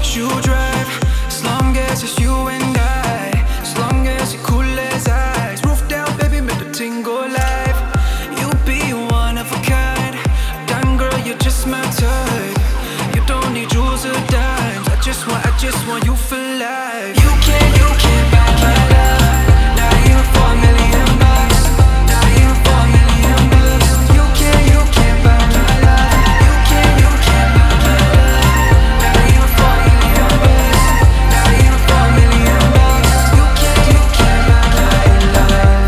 you drive, as long as it's you and I, as long as you're cool as ice. Roof down, baby, make the tingle live. You be one of a kind, damn girl, you're just my type. You don't need jewels or dimes. I just want you for life. You can't buy my love, not even for $1 million. Not even for $1 million. You can't buy my love. You can't buy my love, not even for $1 million. Not even for $1 million. You can't buy my love.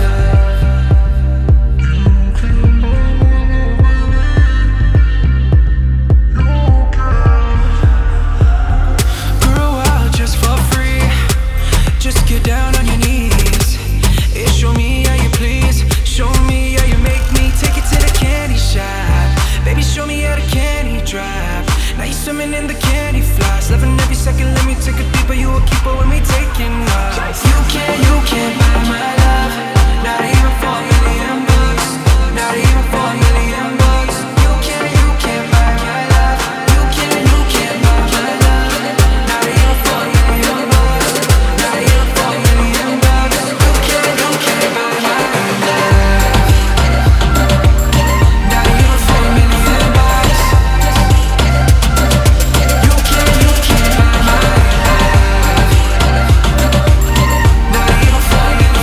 Grow out just for free. Just get down on your knees. Yeah, show me how you please. Show me how you make me take it to the candy shop. Baby, show me how the candy drop. Now you swimming in the candy floss. Loving every second, let me take a deeper. You a keeper with me taking off. You can't buy my love, not even for $1 million. Not even for $1 million. You can't buy my love. You can't buy my love, not even for $1 million. Not even for $1 million. You can't buy my love, not even for $1 million. You can't buy my love, not even for $1 million.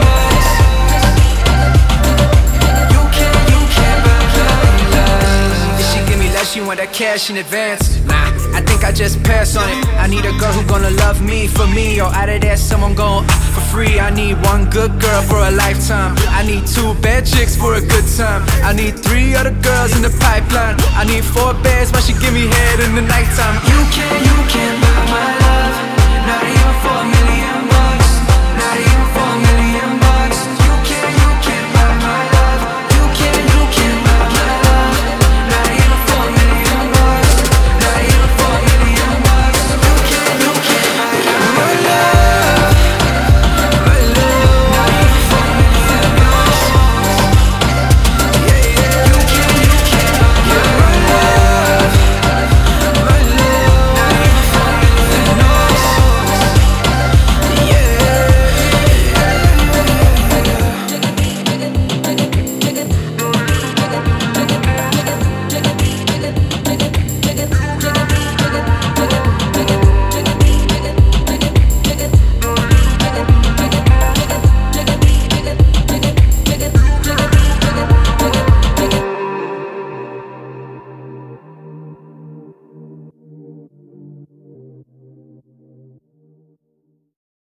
You can't buy my love. If she give me less, she want that cash in advance. Nah, I think I just pass on it. I need a girl who gonna love me for me, or out of there someone gon' for free. I need one good girl for a lifetime. I need 2 bad chicks for a good time. I need 3 other girls in the pipeline. I need 4 beds, but she give me head in the nighttime. You can't buy my love, not even for $1 million.